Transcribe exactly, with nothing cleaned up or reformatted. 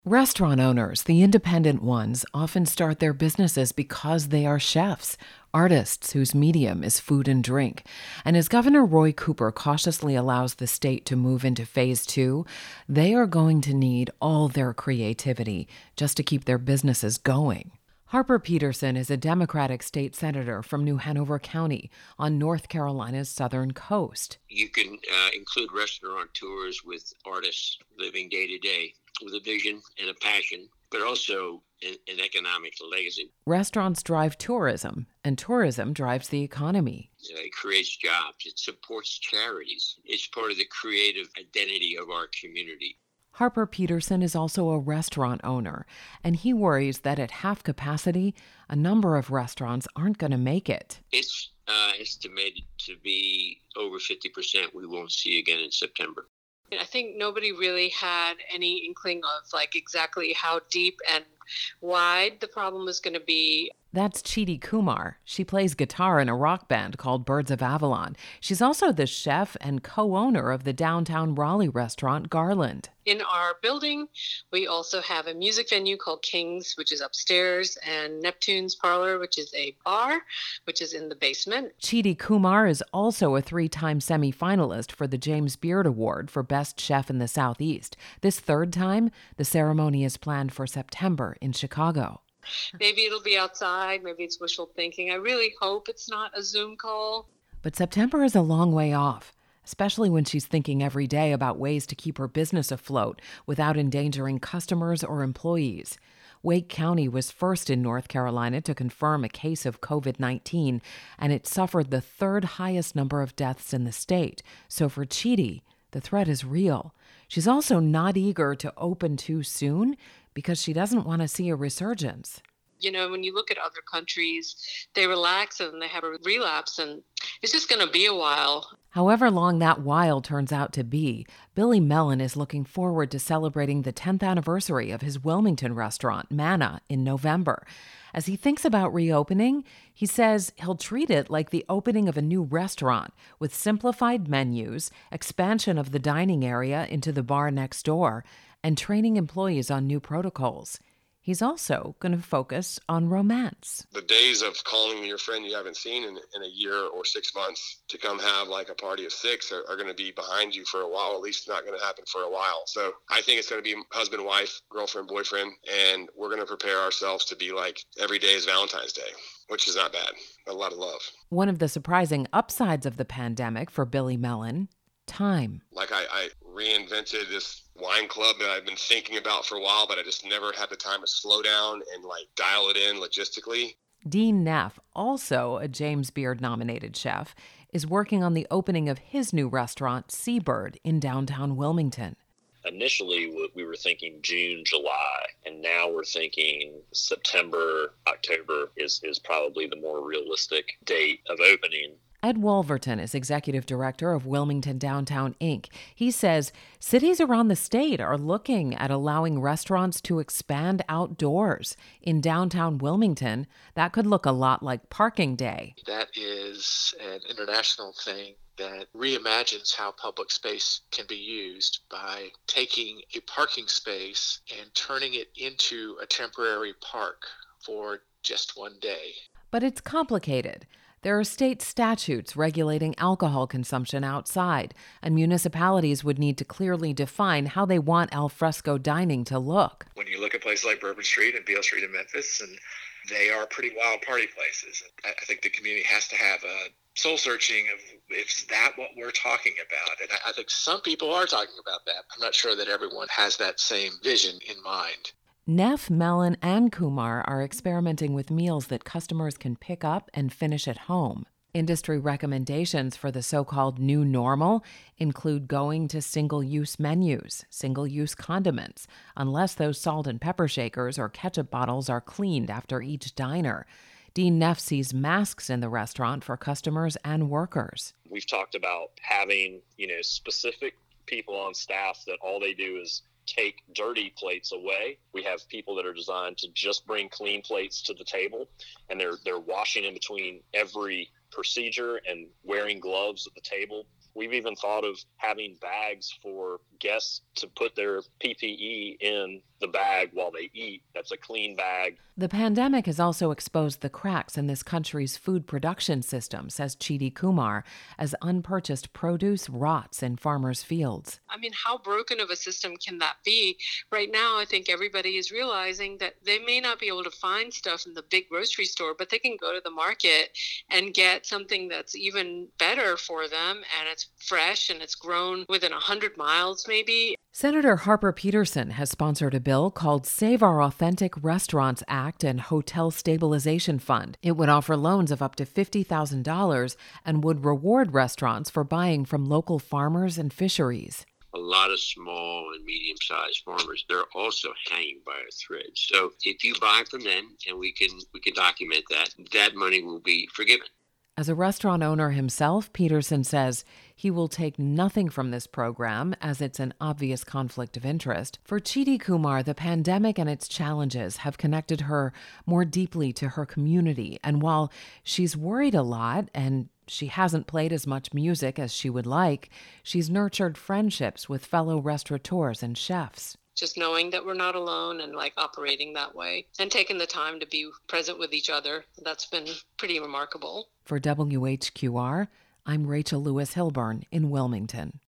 Restaurant owners, the independent ones, often start their businesses because they are chefs, artists whose medium is food and drink. And as Governor Roy Cooper cautiously allows the state to move into phase two, they are going to need all their creativity just to keep their businesses going. Harper Peterson is a Democratic state senator from New Hanover County on North Carolina's southern coast. You can uh, include restaurateurs with artists living day to day with a vision and a passion, but also an, an economic legacy. Restaurants drive tourism, and tourism drives the economy. It creates jobs. It supports charities. It's part of the creative identity of our community. Harper Peterson is also a restaurant owner, and he worries that at half capacity, a number of restaurants aren't going to make it. It's uh, estimated to be over fifty percent we won't see again in September. I think nobody really had any inkling of like exactly how deep and wide the problem was going to be. That's Chidi Kumar. She plays guitar in a rock band called Birds of Avalon. She's also the chef and co-owner of the downtown Raleigh restaurant Garland. In our building, we also have a music venue called King's, which is upstairs, and Neptune's Parlor, which is a bar, which is in the basement. Chidi Kumar is also a three-time semifinalist for the James Beard Award for Best Chef in the Southeast. This third time, the ceremony is planned for September in Chicago. Maybe it'll be outside. Maybe it's wishful thinking. I really hope it's not a Zoom call. But September is a long way off, especially when she's thinking every day about ways to keep her business afloat without endangering customers or employees. Wake County was first in North Carolina to confirm a case of covid nineteen, and it suffered the third highest number of deaths in the state. So for Chidi, the threat is real. She's also not eager to open too soon because she doesn't want to see a resurgence. You know, when you look at other countries, they relax and they have a relapse, and it's just going to be a while. However long that while turns out to be, Billy Mellon is looking forward to celebrating the tenth anniversary of his Wilmington restaurant, Manna, in November. As he thinks about reopening, he says he'll treat it like the opening of a new restaurant with simplified menus, expansion of the dining area into the bar next door, and training employees on new protocols. He's also going to focus on romance. The days of calling your friend you haven't seen in, in a year or six months to come have like a party of six are, are going to be behind you for a while. At least not going to happen for a while. So I think it's going to be husband, wife, girlfriend, boyfriend, and we're going to prepare ourselves to be like every day is Valentine's Day, which is not bad. A lot of love. One of the surprising upsides of the pandemic for Billy Mellon, time. Like I, I reinvented this wine club that I've been thinking about for a while, but I just never had the time to slow down and like dial it in logistically. Dean Neff, also a James Beard nominated chef, is working on the opening of his new restaurant, Seabird, in downtown Wilmington. Initially, we were thinking June, July, and now we're thinking September, October is, is probably the more realistic date of opening. Ed Wolverton is executive director of Wilmington Downtown Incorporated. He says cities around the state are looking at allowing restaurants to expand outdoors. In downtown Wilmington, that could look a lot like Parking Day. That is an international thing that reimagines how public space can be used by taking a parking space and turning it into a temporary park for just one day. But it's complicated. There are state statutes regulating alcohol consumption outside, and municipalities would need to clearly define how they want al fresco dining to look. When you look at places like Bourbon Street and Beale Street in Memphis, and they are pretty wild party places. I think the community has to have a soul searching of, is that what we're talking about? And I think some people are talking about that. I'm not sure that everyone has that same vision in mind. Neff, Mellon, and Kumar are experimenting with meals that customers can pick up and finish at home. Industry recommendations for the so-called new normal include going to single-use menus, single-use condiments, unless those salt and pepper shakers or ketchup bottles are cleaned after each diner. Dean Neff sees masks in the restaurant for customers and workers. We've talked about having, you know, specific people on staff that all they do is take dirty plates away. We have people that are designed to just bring clean plates to the table, and they're they're washing in between every procedure and wearing gloves at the table. We've even thought of having bags for guests to put their P P E in the bag while they eat. That's a clean bag. The pandemic has also exposed the cracks in this country's food production system, says Chidi Kumar, as unpurchased produce rots in farmers' fields. I mean, how broken of a system can that be? Right now, I think everybody is realizing that they may not be able to find stuff in the big grocery store, but they can go to the market and get something that's even better for them, and it's fresh and it's grown within one hundred miles maybe. Senator Harper Peterson has sponsored a bill called Save Our Authentic Restaurants Act and Hotel Stabilization Fund. It would offer loans of up to fifty thousand dollars and would reward restaurants for buying from local farmers and fisheries. A lot of small and medium-sized farmers, they're also hanging by a thread. So if you buy from them, and we can we can document that, that money will be forgiven. As a restaurant owner himself, Peterson says he will take nothing from this program as it's an obvious conflict of interest. For Chidi Kumar, the pandemic and its challenges have connected her more deeply to her community. And while she's worried a lot and she hasn't played as much music as she would like, she's nurtured friendships with fellow restaurateurs and chefs. Just knowing that we're not alone and like operating that way and taking the time to be present with each other, that's been pretty remarkable. For W H Q R, I'm Rachel Lewis Hilburn in Wilmington.